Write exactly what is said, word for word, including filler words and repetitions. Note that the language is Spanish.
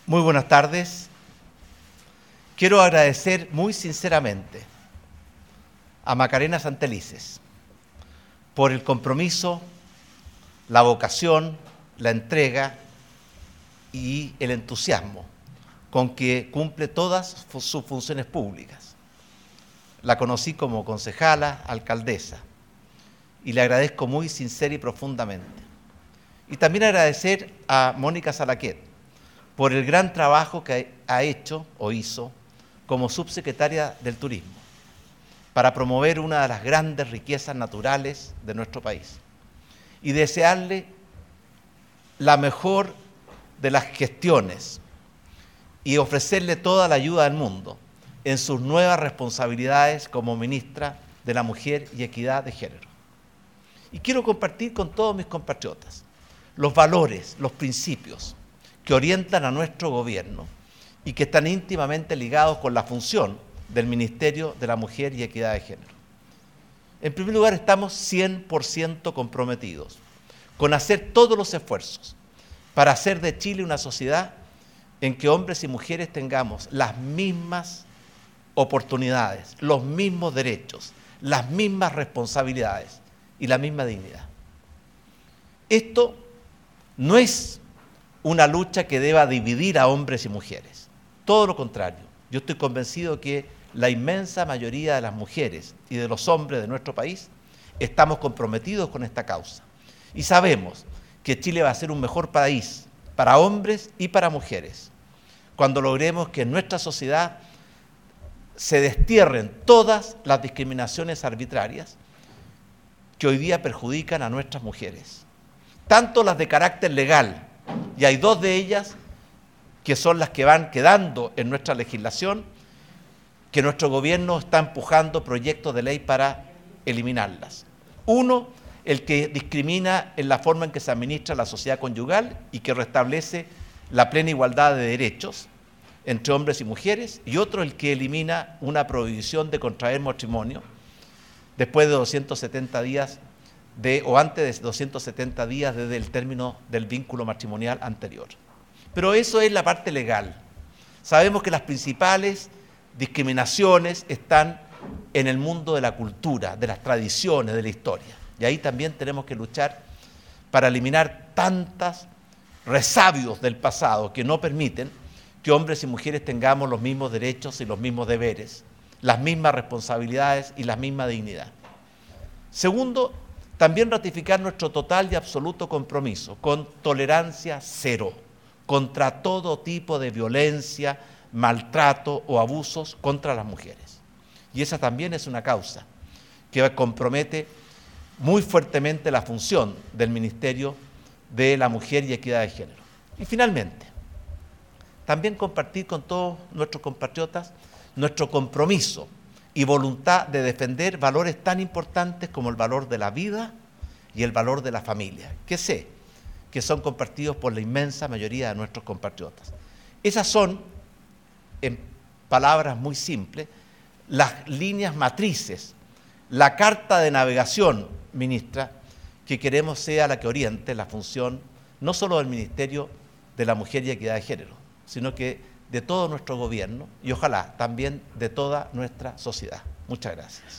Muy buenas tardes. Quiero agradecer muy sinceramente a Macarena Santelices por el compromiso, la vocación, la entrega y el entusiasmo con que cumple todas sus funciones públicas. La conocí como concejala, alcaldesa, y le agradezco muy sincera y profundamente. Y también agradecer a Mónica Salaquet por el gran trabajo que ha hecho o hizo como subsecretaria del Turismo para promover una de las grandes riquezas naturales de nuestro país. Y desearle la mejor de las gestiones y ofrecerle toda la ayuda del mundo en sus nuevas responsabilidades como ministra de la Mujer y Equidad de Género. Y quiero compartir con todos mis compatriotas los valores, los principios que orientan a nuestro gobierno y que están íntimamente ligados con la función del Ministerio de la Mujer y Equidad de Género. En primer lugar, estamos cien por ciento comprometidos con hacer todos los esfuerzos para hacer de Chile una sociedad en que hombres y mujeres tengamos las mismas oportunidades, los mismos derechos, las mismas responsabilidades y la misma dignidad. Esto no es una lucha que deba dividir a hombres y mujeres. Todo lo contrario, yo estoy convencido que la inmensa mayoría de las mujeres y de los hombres de nuestro país estamos comprometidos con esta causa. Y sabemos que Chile va a ser un mejor país para hombres y para mujeres cuando logremos que en nuestra sociedad se destierren todas las discriminaciones arbitrarias que hoy día perjudican a nuestras mujeres, tanto las de carácter legal, y hay dos de ellas que son las que van quedando en nuestra legislación, que nuestro gobierno está empujando proyectos de ley para eliminarlas. Uno, el que discrimina en la forma en que se administra la sociedad conyugal y que restablece la plena igualdad de derechos entre hombres y mujeres, y otro, el que elimina una prohibición de contraer matrimonio después de doscientos setenta días de, o antes de doscientos setenta días desde el término del vínculo matrimonial anterior. Pero eso es la parte legal. Sabemos que las principales discriminaciones están en el mundo de la cultura, de las tradiciones, de la historia. Y ahí también tenemos que luchar para eliminar tantos resabios del pasado que no permiten que hombres y mujeres tengamos los mismos derechos y los mismos deberes, las mismas responsabilidades y la misma dignidad. Segundo, también ratificar nuestro total y absoluto compromiso con tolerancia cero contra todo tipo de violencia, maltrato o abusos contra las mujeres. Y esa también es una causa que compromete muy fuertemente la función del Ministerio de la Mujer y Equidad de Género. Y finalmente, también compartir con todos nuestros compatriotas nuestro compromiso y voluntad de defender valores tan importantes como el valor de la vida y el valor de la familia, que sé que son compartidos por la inmensa mayoría de nuestros compatriotas. Esas son, en palabras muy simples, las líneas matrices, la carta de navegación, ministra, que queremos sea la que oriente la función no solo del Ministerio de la Mujer y Equidad de Género, sino que de todo nuestro gobierno y ojalá también de toda nuestra sociedad. Muchas gracias.